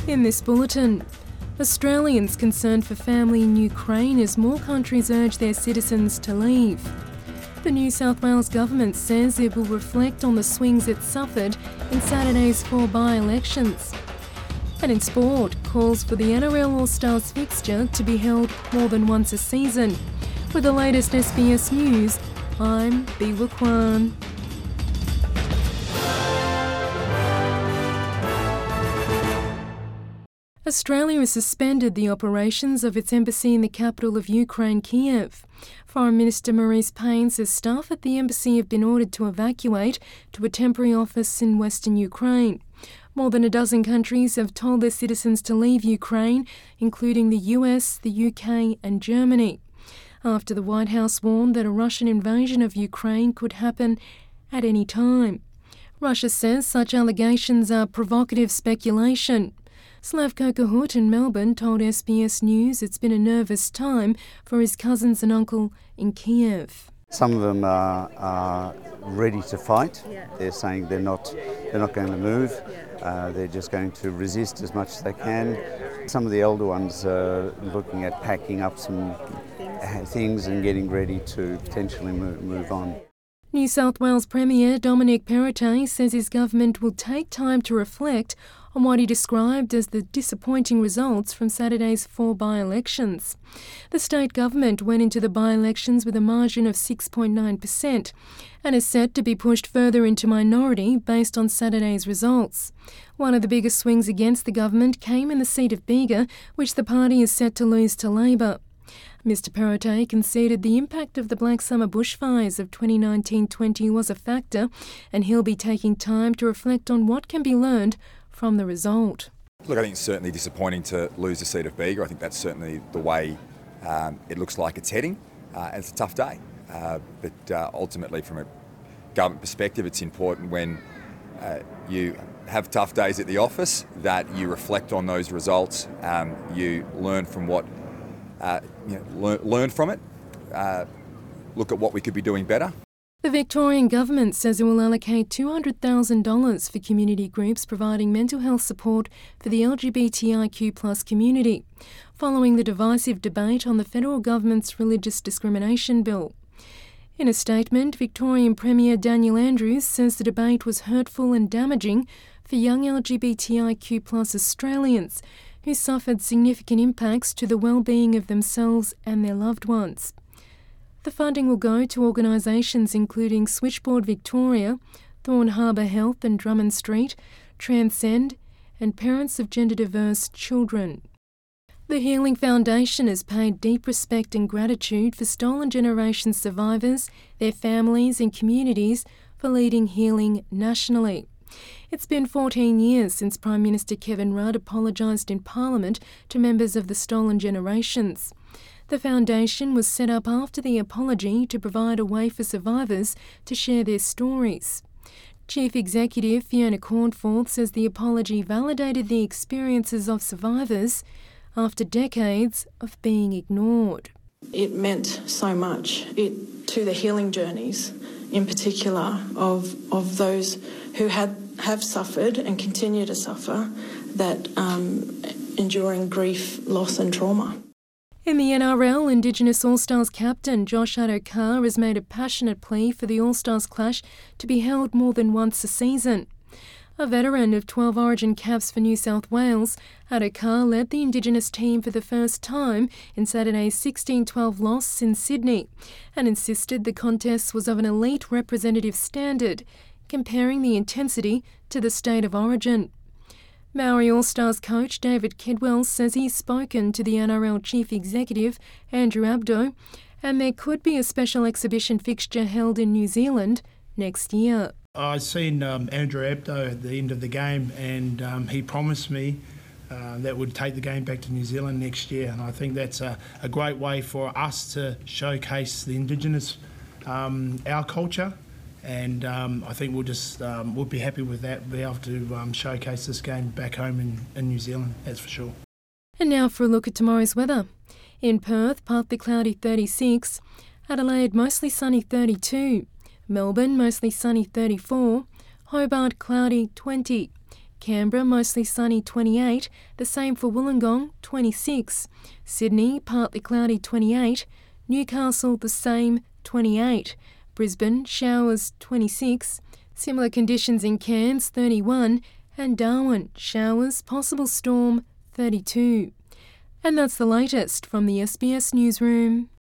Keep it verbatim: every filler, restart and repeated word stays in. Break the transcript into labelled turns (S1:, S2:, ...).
S1: In this bulletin, Australians concerned for family in Ukraine as more countries urge their citizens to leave. The New South Wales government says it will reflect on the swings it suffered in Saturday's four by-elections. And in sport, calls for the N R L All-Stars fixture to be held more than once a season. For the latest S B S News, I'm Biwa Kwan. Australia has suspended the operations of its embassy in the capital of Ukraine, Kiev. Foreign Minister Marise Payne says staff at the embassy have been ordered to evacuate to a temporary office in western Ukraine. More than a dozen countries have told their citizens to leave Ukraine, including the U S, the U K and Germany, after the White House warned that a Russian invasion of Ukraine could happen at any time. Russia says such allegations are provocative speculation. Slavko Kahut in Melbourne told S B S News it's been a nervous time for his cousins and uncle in Kiev.
S2: Some of them are, are ready to fight. Yeah. They're saying they're not, they're not going to move. Yeah. Uh, they're just going to resist as much as they can. Some of the elder ones are looking at packing up some things and getting ready to potentially move, move on.
S1: New South Wales Premier Dominic Perrottet says his government will take time to reflect on what he described as the disappointing results from Saturday's four by-elections. The state government went into the by-elections with a margin of six point nine percent and is set to be pushed further into minority based on Saturday's results. One of the biggest swings against the government came in the seat of Bega, which the party is set to lose to Labor. Mister Perrottet conceded the impact of the Black Summer bushfires of twenty nineteen twenty was a factor, and he'll be taking time to reflect on what can be learned from the result.
S3: Look, I think it's certainly disappointing to lose the seat of Bega. I think that's certainly the way um, it looks like it's heading. Uh, and it's a tough day. Uh, but uh, ultimately, from a government perspective, it's important when uh, you have tough days at the office that you reflect on those results, um, you learn from what Uh, you know, learn, learn from it, uh, look at what we could be doing better.
S1: The Victorian Government says it will allocate two hundred thousand dollars for community groups providing mental health support for the L G B T I Q plus community, following the divisive debate on the federal government's religious discrimination bill. In a statement, Victorian Premier Daniel Andrews says the debate was hurtful and damaging for young L G B T I Q plus Australians who suffered significant impacts to the well-being of themselves and their loved ones. The funding will go to organisations including Switchboard Victoria, Thorn Harbour Health and Drummond Street, Transcend, and Parents of Gender-Diverse Children. The Healing Foundation has paid deep respect and gratitude for Stolen Generation survivors, their families and communities for leading healing nationally. It's been fourteen years since Prime Minister Kevin Rudd apologised in Parliament to members of the Stolen Generations. The foundation was set up after the apology to provide a way for survivors to share their stories. Chief Executive Fiona Cornforth says the apology validated the experiences of survivors after decades of being ignored.
S4: It meant so much it, to the healing journeys, in particular, of, of those who had have suffered and continue to suffer that um, enduring grief, loss and trauma.
S1: In the N R L, Indigenous All-Stars captain Josh Addo-Carr has made a passionate plea for the All-Stars clash to be held more than once a season. A veteran of twelve Origin caps for New South Wales, Addo-Carr led the Indigenous team for the first time in Saturday's sixteen twelve loss in Sydney and insisted the contest was of an elite representative standard, comparing the intensity to the state of origin. Maori All-Stars coach David Kidwell says he's spoken to the N R L chief executive Andrew Abdo and there could be a special exhibition fixture held in New Zealand next year.
S5: I seen um, Andrew Abdo at the end of the game and um, he promised me uh, that would take the game back to New Zealand next year, and I think that's a, a great way for us to showcase the Indigenous, um, our culture. And um, I think we'll just um, we'll be happy with that, be able to um, showcase this game back home in, in New Zealand, that's for sure.
S1: And now for a look at tomorrow's weather. In Perth, partly cloudy thirty-six, Adelaide mostly sunny thirty-two, Melbourne mostly sunny thirty-four, Hobart cloudy twenty, Canberra, mostly sunny, twenty-eight. The same for Wollongong, twenty-six. Sydney, partly cloudy, twenty-eight. Newcastle, the same, twenty-eight. Brisbane, showers, twenty-six. Similar conditions in Cairns, thirty-one. And Darwin, showers, possible storm, thirty-two. And that's the latest from the S B S Newsroom.